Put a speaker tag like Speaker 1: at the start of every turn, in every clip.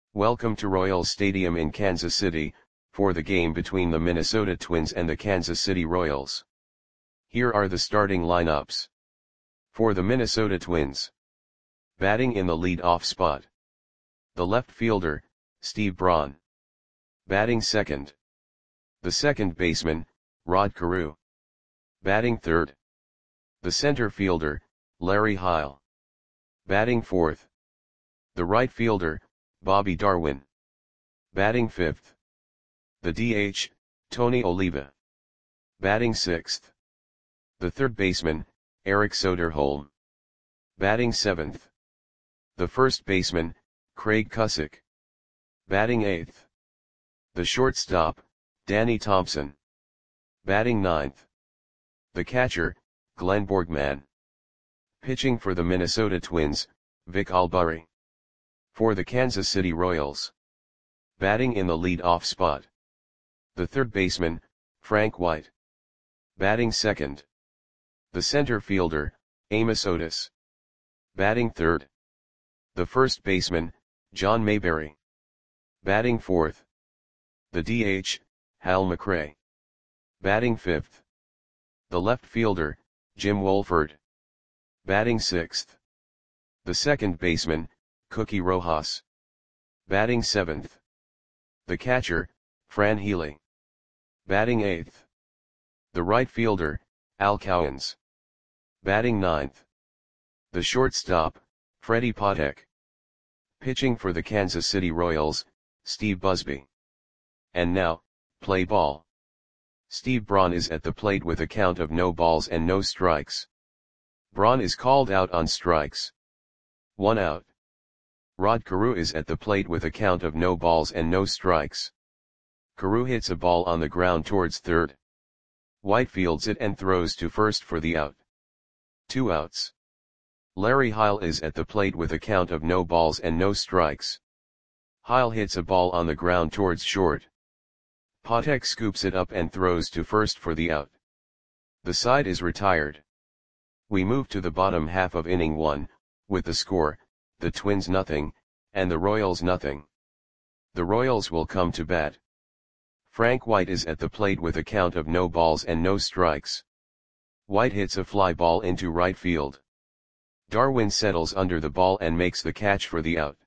Speaker 1: Welcome to Royals Stadium in Kansas City, for the game between the Minnesota Twins and the Kansas City Royals. Here are the starting lineups. For the Minnesota Twins. Batting in the lead-off spot. The left fielder, Steve Braun. Batting second. The second baseman, Rod Carew. Batting third. The center fielder, Larry Heil. Batting fourth. The right fielder, Bobby Darwin. Batting fifth. The DH, Tony Oliva. Batting sixth. The third baseman, Eric Soderholm. Batting seventh. The first baseman, Craig Cusick. Batting eighth. The shortstop, Danny Thompson. Batting ninth. The catcher, Glenn Borgman. Pitching for the Minnesota Twins, Vic Albury. For the Kansas City Royals. Batting in the lead-off spot. The third baseman, Frank White. Batting second. The center fielder, Amos Otis. Batting third. The first baseman, John Mayberry. Batting fourth. The DH, Hal McRae. Batting fifth. The left fielder, Jim Wolford. Batting sixth. The second baseman, Cookie Rojas. Batting seventh. The catcher, Fran Healy. Batting eighth. The right fielder, Al Cowens. Batting ninth. The shortstop, Freddie Patek. Pitching for the Kansas City Royals, Steve Busby. And now, play ball. Steve Braun is at the plate with a count of no balls and no strikes. Braun is called out on strikes. 1 out. Rod Carew is at the plate with a count of no balls and no strikes. Carew hits a ball on the ground towards third. White fields it and throws to first for the out. 2 outs. Larry Heil is at the plate with a count of no balls and no strikes. Heil hits a ball on the ground towards short. Patek scoops it up and throws to first for the out. The side is retired. We move to the bottom half of inning 1, with the score, the Twins nothing, and the Royals nothing. The Royals will come to bat. Frank White is at the plate with a count of no balls and no strikes. White hits a fly ball into right field. Darwin settles under the ball and makes the catch for the out.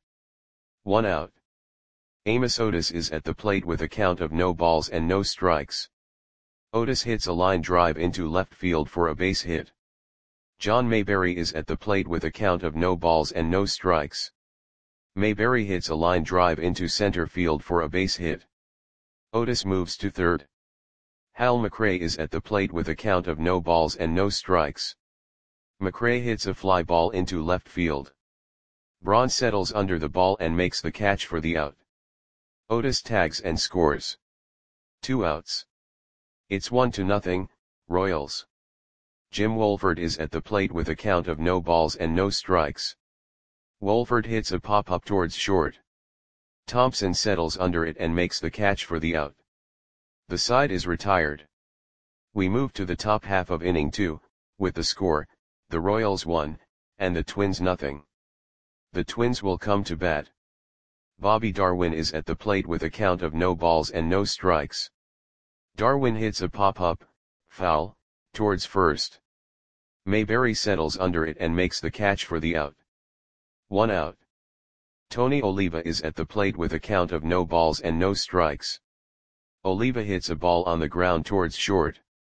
Speaker 1: 1 out. Amos Otis is at the plate with a count of no balls and no strikes. Otis hits a line drive into left field for a base hit. John Mayberry is at the plate with a count of no balls and no strikes. Mayberry hits a line drive into center field for a base hit. Otis moves to third. Hal McRae is at the plate with a count of no balls and no strikes. McRae hits a fly ball into left field. Braun settles under the ball and makes the catch for the out. Otis tags and scores. 2 outs. It's 1-0, Royals. Jim Wolford is at the plate with a count of no balls and no strikes. Wolford hits a pop-up towards short. Thompson settles under it and makes the catch for the out. The side is retired. We move to the top half of inning 2, with the score, the Royals 1, and the Twins nothing. The Twins will come to bat. Bobby Darwin is at the plate with a count of no balls and no strikes. Darwin hits a pop-up, foul, towards first. Mayberry settles under it and makes the catch for the out. 1 out. Tony Oliva is at the plate with a count of no balls and no strikes. Oliva hits a ball on the ground towards short.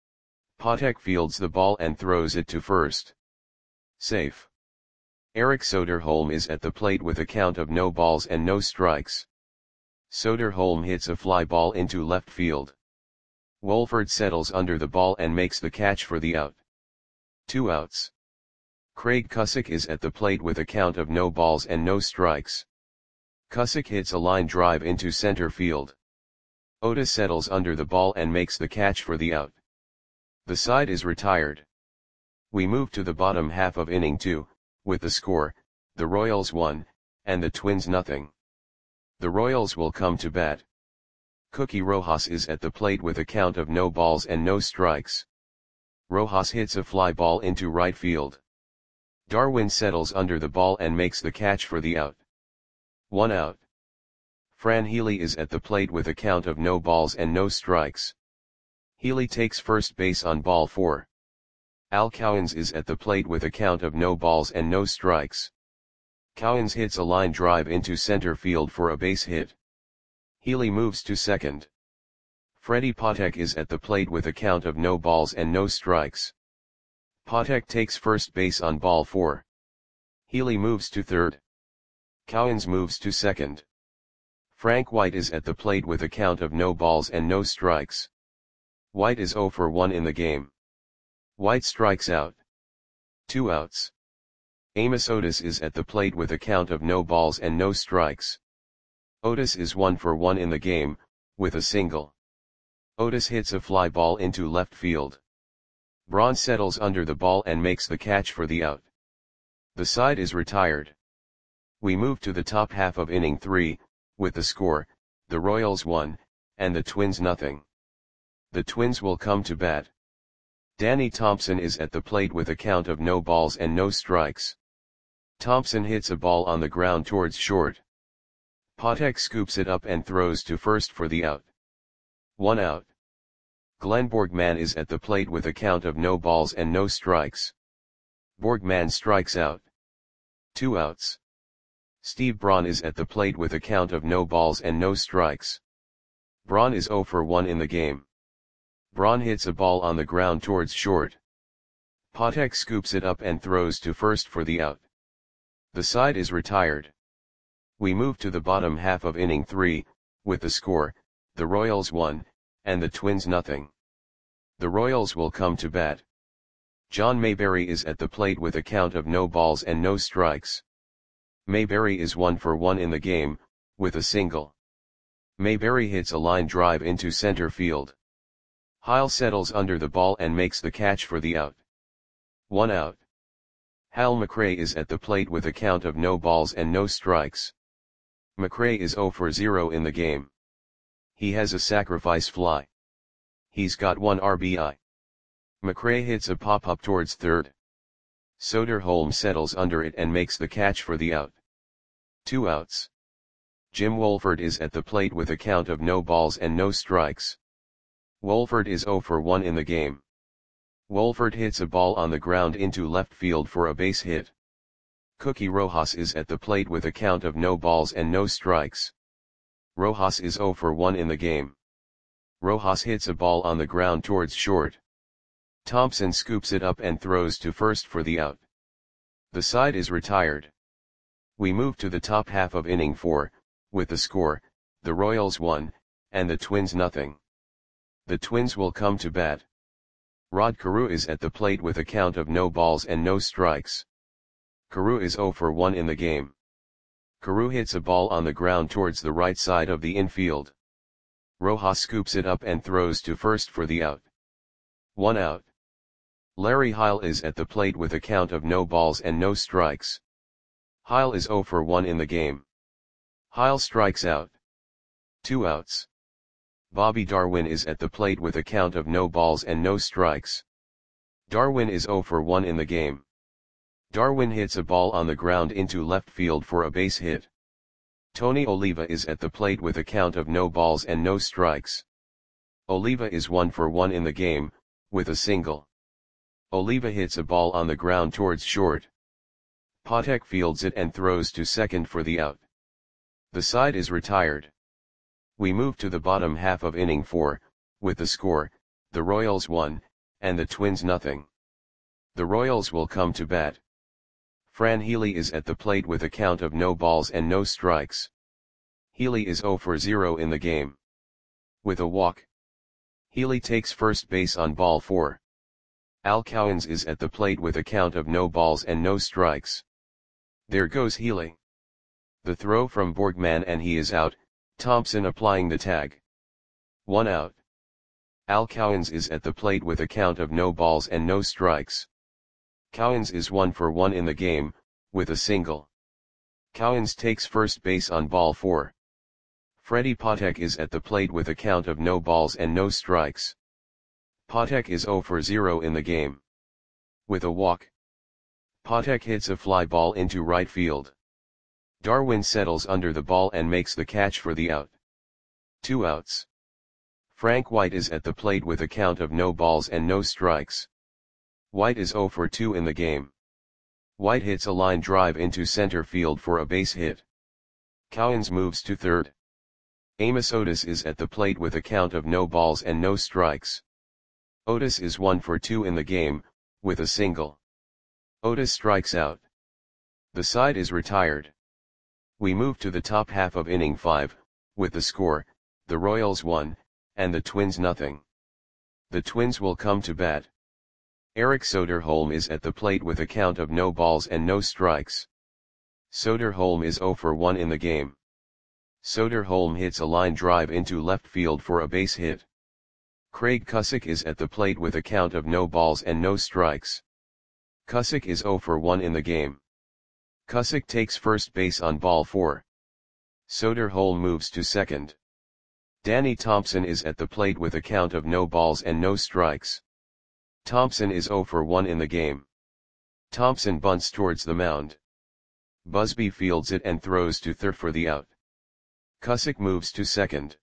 Speaker 1: Patek fields the ball and throws it to first. Safe. Eric Soderholm is at the plate with a count of no balls and no strikes. Soderholm hits a fly ball into left field. Wolford settles under the ball and makes the catch for the out. 2 outs. Craig Cusick is at the plate with a count of no balls and no strikes. Cusick hits a line drive into center field. Otis settles under the ball and makes the catch for the out. The side is retired. We move to the bottom half of inning 2, with the score, the Royals 1, and the Twins nothing. The Royals will come to bat. Cookie Rojas is at the plate with a count of no balls and no strikes. Rojas hits a fly ball into right field. Darwin settles under the ball and makes the catch for the out. 1 out. Fran Healy is at the plate with a count of no balls and no strikes. Healy takes first base on ball 4. Al Cowens is at the plate with a count of no balls and no strikes. Cowens hits a line drive into center field for a base hit. Healy moves to second. Freddie Patek is at the plate with a count of no balls and no strikes. Patek takes first base on ball 4. Healy moves to third. Cowens moves to second. Frank White is at the plate with a count of no balls and no strikes. White is 0 for 1 in the game. White strikes out. 2 outs. Amos Otis is at the plate with a count of no balls and no strikes. Otis is 1 for 1 in the game, with a single. Otis hits a fly ball into left field. Braun settles under the ball and makes the catch for the out. The side is retired. We move to the top half of inning 3, with the score, the Royals 1, and the Twins nothing. The Twins will come to bat. Danny Thompson is at the plate with a count of no balls and no strikes. Thompson hits a ball on the ground towards short. Patek scoops it up and throws to first for the out. 1 out. Glenn Borgman is at the plate with a count of no balls and no strikes. Borgman strikes out. 2 outs. Steve Braun is at the plate with a count of no balls and no strikes. Braun is 0 for 1 in the game. Braun hits a ball on the ground towards short. Patek scoops it up and throws to first for the out. The side is retired. We move to the bottom half of inning 3, with the score, the Royals 1, and the Twins nothing. The Royals will come to bat. John Mayberry is at the plate with a count of no balls and no strikes. Mayberry is 1 for 1 in the game, with a single. Mayberry hits a line drive into center field. Heil settles under the ball and makes the catch for the out. 1 out. Hal McRae is at the plate with a count of no balls and no strikes. McRae is 0 for 0 in the game. He has a sacrifice fly. He's got 1 RBI. McRae hits a pop-up towards third. Soderholm settles under it and makes the catch for the out. 2 outs. Jim Wolford is at the plate with a count of no balls and no strikes. Wolford is 0 for 1 in the game. Wolford hits a ball on the ground into left field for a base hit. Cookie Rojas is at the plate with a count of no balls and no strikes. Rojas is 0 for 1 in the game. Rojas hits a ball on the ground towards short. Thompson scoops it up and throws to first for the out. The side is retired. We move to the top half of inning 4, with the score, the Royals 1, and the Twins nothing. The Twins will come to bat. Rod Carew is at the plate with a count of no balls and no strikes. Carew is 0 for 1 in the game. Carew hits a ball on the ground towards the right side of the infield. Rojas scoops it up and throws to first for the out. 1 out. Larry Heil is at the plate with a count of no balls and no strikes. Heil is 0 for 1 in the game. Heil strikes out. 2 outs. Bobby Darwin is at the plate with a count of no balls and no strikes. Darwin is 0 for 1 in the game. Darwin hits a ball on the ground into left field for a base hit. Tony Oliva is at the plate with a count of no balls and no strikes. Oliva is 1 for 1 in the game, with a single. Oliva hits a ball on the ground towards short. Patek fields it and throws to second for the out. The side is retired. We move to the bottom half of inning 4, with the score, the Royals 1, and the Twins nothing. The Royals will come to bat. Fran Healy is at the plate with a count of no balls and no strikes. Healy is 0 for 0 in the game. With a walk. Healy takes first base on ball 4. Al Cowens is at the plate with a count of no balls and no strikes. There goes Healy. The throw from Borgman and he is out, Thompson applying the tag. 1 out. Al Cowens is at the plate with a count of no balls and no strikes. Cowens is 1 for 1 in the game, with a single. Cowens takes first base on ball 4. Freddie Patek is at the plate with a count of no balls and no strikes. Patek is 0 for 0 in the game. With a walk. Patek hits a fly ball into right field. Darwin settles under the ball and makes the catch for the out. 2 outs. Frank White is at the plate with a count of no balls and no strikes. White is 0 for 2 in the game. White hits a line drive into center field for a base hit. Cowens moves to third. Amos Otis is at the plate with a count of no balls and no strikes. Otis is 1 for 2 in the game, with a single. Otis strikes out. The side is retired. We move to the top half of inning 5, with the score, the Royals 1, and the Twins nothing. The Twins will come to bat. Eric Soderholm is at the plate with a count of no balls and no strikes. Soderholm is 0 for 1 in the game. Soderholm hits a line drive into left field for a base hit. Craig Cusick is at the plate with a count of no balls and no strikes. Cusick is 0 for 1 in the game. Cusick takes first base on ball 4. Soderholm moves to second. Danny Thompson is at the plate with a count of no balls and no strikes. Thompson is 0 for 1 in the game. Thompson bunts towards the mound. Busby fields it and throws to third for the out. Cusick moves to second.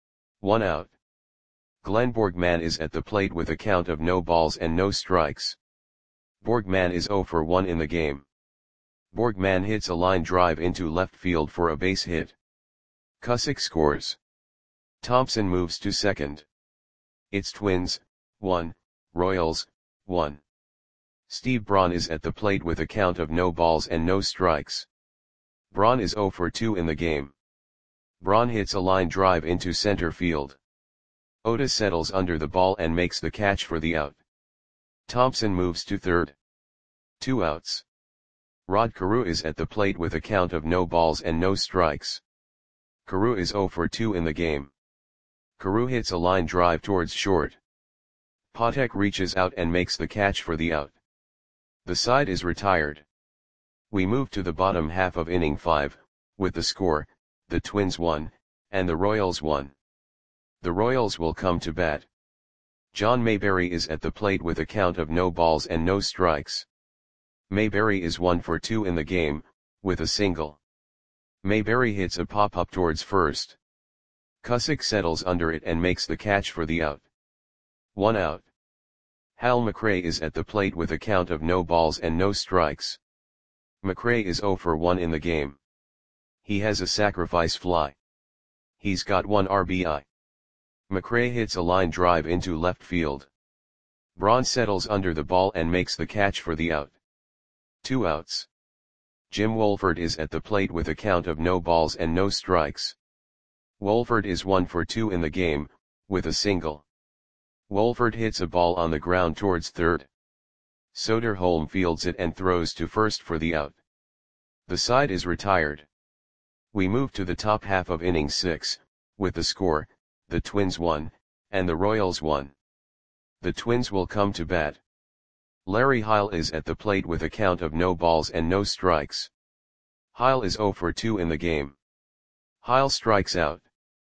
Speaker 1: 1 out. Glenn Borgman is at the plate with a count of no balls and no strikes. Borgman is 0 for 1 in the game. Borgman hits a line drive into left field for a base hit. Cusick scores. Thompson moves to second. It's Twins, 1, Royals, 1. Steve Braun is at the plate with a count of no balls and no strikes. Braun is 0 for 2 in the game. Braun hits a line drive into center field. Otis settles under the ball and makes the catch for the out. Thompson moves to third. 2 outs. Rod Carew is at the plate with a count of no balls and no strikes. Carew is 0 for 2 in the game. Carew hits a line drive towards short. Patek reaches out and makes the catch for the out. The side is retired. We move to the bottom half of inning 5, with the score, the Twins 1, and the Royals 1. The Royals will come to bat. John Mayberry is at the plate with a count of no balls and no strikes. Mayberry is 1 for 2 in the game, with a single. Mayberry hits a pop-up towards first. Cusick settles under it and makes the catch for the out. 1 out. Hal McRae is at the plate with a count of no balls and no strikes. McRae is 0 for 1 in the game. He has a sacrifice fly. He's got 1 RBI. McRae hits a line drive into left field. Braun settles under the ball and makes the catch for the out. 2 outs. Jim Wolford is at the plate with a count of no balls and no strikes. Wolford is 1 for 2 in the game, with a single. Wolford hits a ball on the ground towards third. Soderholm fields it and throws to first for the out. The side is retired. We move to the top half of inning 6, with the score, the Twins 1, and the Royals 1. The Twins will come to bat. Larry Heil is at the plate with a count of no balls and no strikes. Heil is 0 for 2 in the game. Heil strikes out.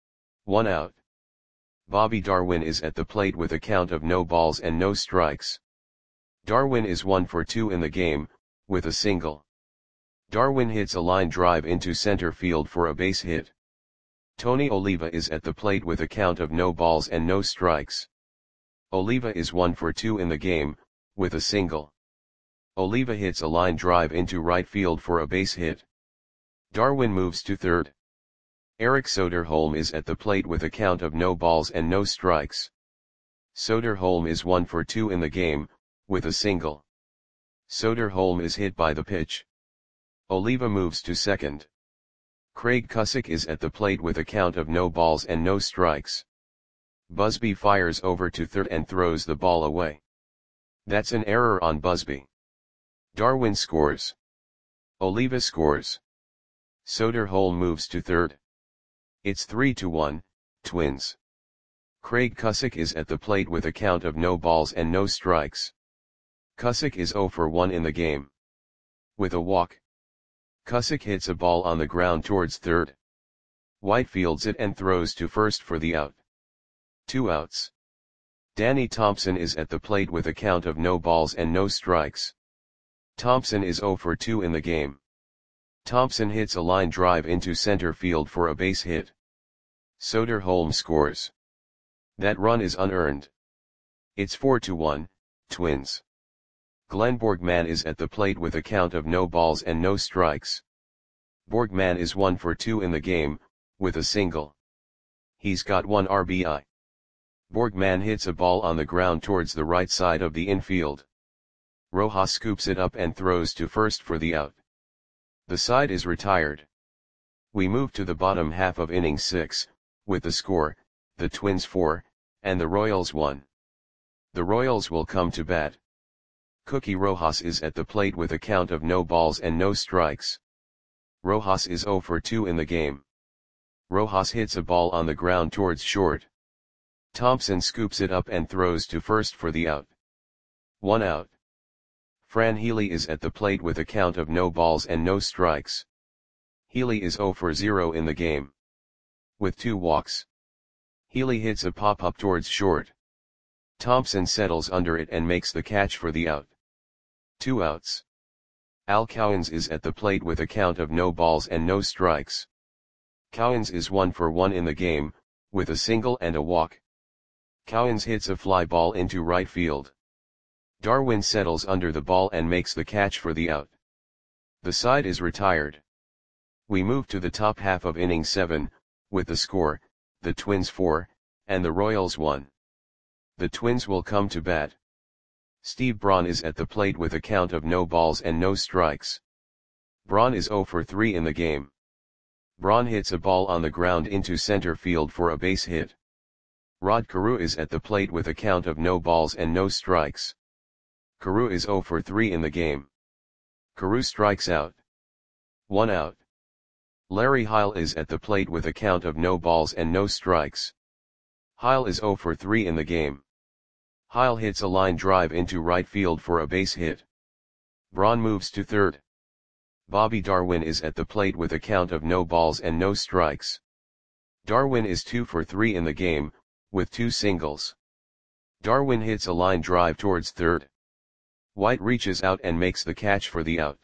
Speaker 1: 1 out. Bobby Darwin is at the plate with a count of no balls and no strikes. Darwin is 1 for 2 in the game, with a single. Darwin hits a line drive into center field for a base hit. Tony Oliva is at the plate with a count of no balls and no strikes. Oliva is 1 for 2 in the game, with a single. Oliva hits a line drive into right field for a base hit. Darwin moves to third. Eric Soderholm is at the plate with a count of no balls and no strikes. Soderholm is 1 for 2 in the game, with a single. Soderholm is hit by the pitch. Oliva moves to second. Craig Cusick is at the plate with a count of no balls and no strikes. Busby fires over to third and throws the ball away. That's an error on Busby. Darwin scores. Oliva scores. Soderholm moves to third. It's 3-1, Twins. Craig Cusick is at the plate with a count of no balls and no strikes. Cusick is 0 for 1 in the game. With a walk. Cusick hits a ball on the ground towards third. White fields it and throws to first for the out. 2 outs. Danny Thompson is at the plate with a count of no balls and no strikes. Thompson is 0 for 2 in the game. Thompson hits a line drive into center field for a base hit. Soderholm scores. That run is unearned. It's 4-1, Twins. Glenn Borgman is at the plate with a count of no balls and no strikes. Borgman is 1 for 2 in the game, with a single. He's got 1 RBI. Borgman hits a ball on the ground towards the right side of the infield. Rojas scoops it up and throws to first for the out. The side is retired. We move to the bottom half of inning 6, with the score, the Twins 4, and the Royals 1. The Royals will come to bat. Cookie Rojas is at the plate with a count of no balls and no strikes. Rojas is 0 for 2 in the game. Rojas hits a ball on the ground towards short. Thompson scoops it up and throws to first for the out. 1 out. Fran Healy is at the plate with a count of no balls and no strikes. Healy is 0 for 0 in the game. With 2 walks. Healy hits a pop-up towards short. Thompson settles under it and makes the catch for the out. 2 outs. Al Cowens is at the plate with a count of no balls and no strikes. Cowens is 1 for 1 in the game, with a single and a walk. Cowens hits a fly ball into right field. Darwin settles under the ball and makes the catch for the out. The side is retired. We move to the top half of inning 7, with the score, the Twins 4, and the Royals 1. The Twins will come to bat. Steve Braun is at the plate with a count of no balls and no strikes. Braun is 0 for 3 in the game. Braun hits a ball on the ground into center field for a base hit. Rod Carew is at the plate with a count of no balls and no strikes. Carew is 0 for 3 in the game. Carew strikes out. 1 out. Larry Heil is at the plate with a count of no balls and no strikes. Heil is 0 for 3 in the game. Heil hits a line drive into right field for a base hit. Braun moves to third. Bobby Darwin is at the plate with a count of no balls and no strikes. Darwin is 2 for 3 in the game, with 2 singles. Darwin hits a line drive towards third. White reaches out and makes the catch for the out.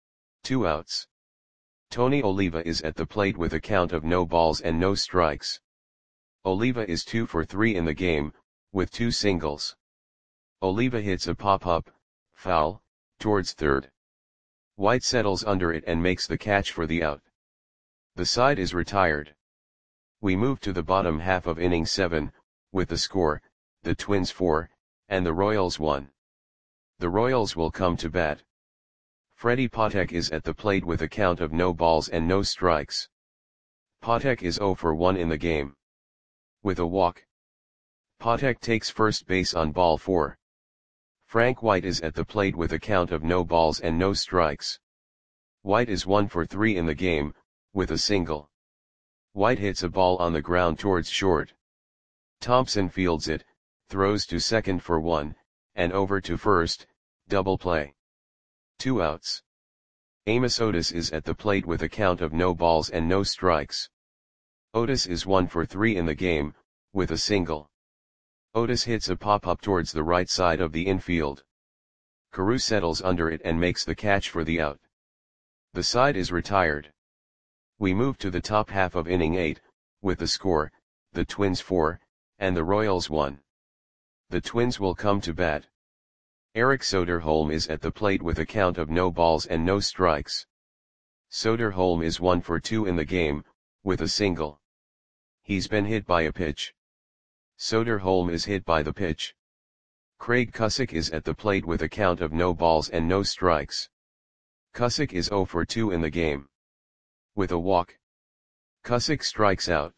Speaker 1: 2 outs. Tony Oliva is at the plate with a count of no balls and no strikes. Oliva is 2 for 3 in the game, with 2 singles. Oliva hits a pop-up, foul, towards third. White settles under it and makes the catch for the out. The side is retired. We move to the bottom half of inning 7, with the score, the Twins 4, and the Royals 1. The Royals will come to bat. Freddie Patek is at the plate with a count of no balls and no strikes. Patek is 0 for 1 in the game. With a walk. Patek takes first base on ball 4. Frank White is at the plate with a count of no balls and no strikes. White is 1 for 3 in the game, with a single. White hits a ball on the ground towards short. Thompson fields it, throws to second for 1, and over to first, double play. 2 outs. Amos Otis is at the plate with a count of no balls and no strikes. Otis is 1 for 3 in the game, with a single. Otis hits a pop-up towards the right side of the infield. Carew settles under it and makes the catch for the out. The side is retired. We move to the top half of inning 8, with the score, the Twins 4, and the Royals 1. The Twins will come to bat. Eric Soderholm is at the plate with a count of no balls and no strikes. Soderholm is 1 for 2 in the game, with a single. He's been hit by a pitch. Soderholm is hit by the pitch. Craig Cusick is at the plate with a count of no balls and no strikes. Cusick is 0 for 2 in the game. With a walk. Cusick strikes out.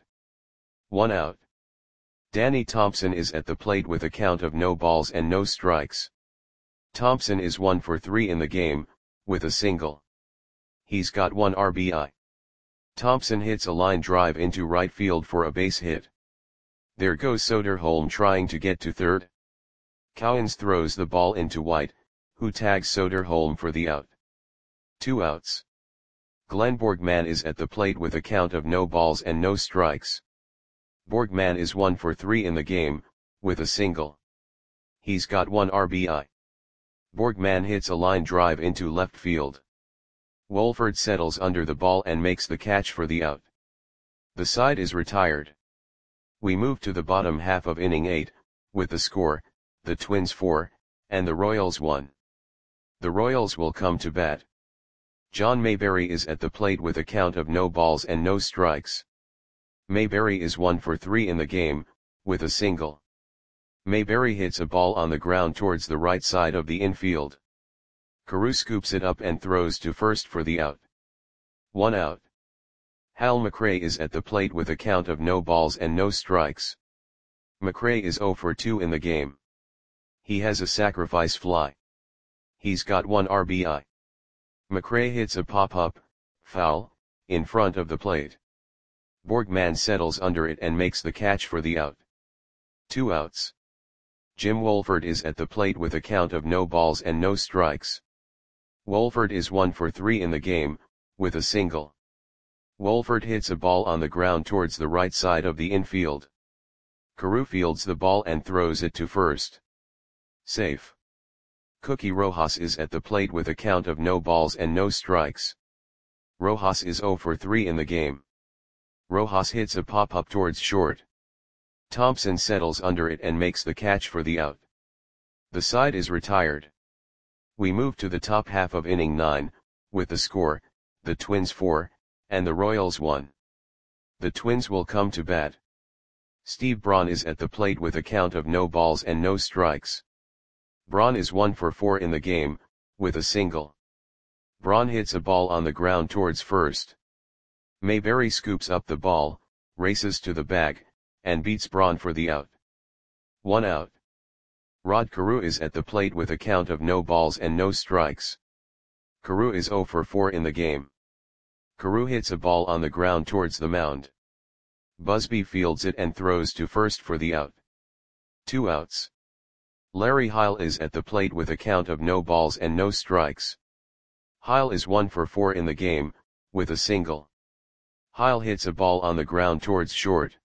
Speaker 1: 1 out. Danny Thompson is at the plate with a count of no balls and no strikes. Thompson is 1 for 3 in the game, with a single. He's got 1 RBI. Thompson hits a line drive into right field for a base hit. There goes Soderholm trying to get to third. Cowens throws the ball into White, who tags Soderholm for the out. 2 outs. Glenn Borgman is at the plate with a count of no balls and no strikes. Borgman is 1 for 3 in the game, with a single. He's got 1 RBI. Borgman hits a line drive into left field. Wolford settles under the ball and makes the catch for the out. The side is retired. We move to the bottom half of inning 8, with the score, the Twins 4, and the Royals 1. The Royals will come to bat. John Mayberry is at the plate with a count of no balls and no strikes. Mayberry is 1 for 3 in the game, with a single. Mayberry hits a ball on the ground towards the right side of the infield. Carew scoops it up and throws to first for the out. 1 out. Hal McRae is at the plate with a count of no balls and no strikes. McRae is 0 for 2 in the game. He has a sacrifice fly. He's got 1 RBI. McRae hits a pop-up, foul, in front of the plate. Borgman settles under it and makes the catch for the out. 2 outs. Jim Wolford is at the plate with a count of no balls and no strikes. Wolford is 1 for 3 in the game, with a single. Wolford hits a ball on the ground towards the right side of the infield. Carew fields the ball and throws it to first. Safe. Cookie Rojas is at the plate with a count of no balls and no strikes. Rojas is 0 for 3 in the game. Rojas hits a pop-up towards short. Thompson settles under it and makes the catch for the out. The side is retired. We move to the top half of inning 9, with the score, the Twins 4, and the Royals 1. The Twins will come to bat. Steve Braun is at the plate with a count of no balls and no strikes. Braun is 1 for 4 in the game, with a single. Braun hits a ball on the ground towards first. Mayberry scoops up the ball, races to the bag, and beats Braun for the out. 1 out. Rod Carew is at the plate with a count of no balls and no strikes. Carew is 0 for 4 in the game. Carew hits a ball on the ground towards the mound. Busby fields it and throws to first for the out. 2 outs. Larry Heil is at the plate with a count of no balls and no strikes. Heil is 1 for 4 in the game, with a single. Heil hits a ball on the ground towards short.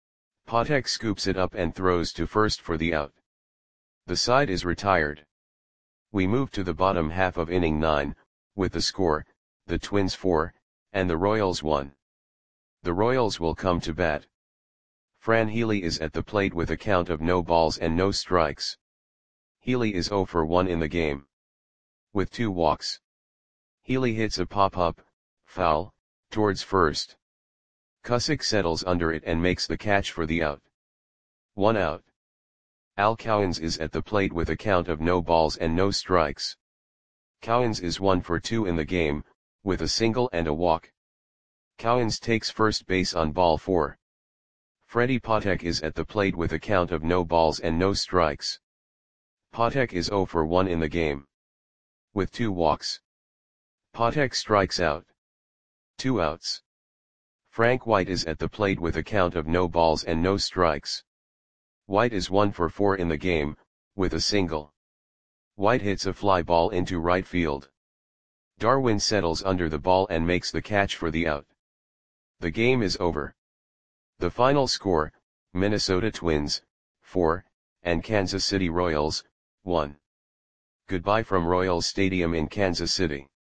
Speaker 1: Patek scoops it up and throws to first for the out. The side is retired. We move to the bottom half of inning 9, with the score, the Twins 4, and the Royals 1. The Royals will come to bat. Fran Healy is at the plate with a count of no balls and no strikes. Healy is 0 for 1 in the game. With 2 walks. Healy hits a pop-up, foul, towards first. Cusick settles under it and makes the catch for the out. 1 out. Al Cowens is at the plate with a count of no balls and no strikes. Cowens is 1 for 2 in the game, with a single and a walk. Cowens takes first base on ball 4. Freddie Patek is at the plate with a count of no balls and no strikes. Patek is 0 for 1 in the game. With 2 walks. Patek strikes out. 2 outs. Frank White is at the plate with a count of no balls and no strikes. White is 1 for 4 in the game, with a single. White hits a fly ball into right field. Darwin settles under the ball and makes the catch for the out. The game is over. The final score, Minnesota Twins, 4, and Kansas City Royals, 1. Goodbye from Royals Stadium in Kansas City.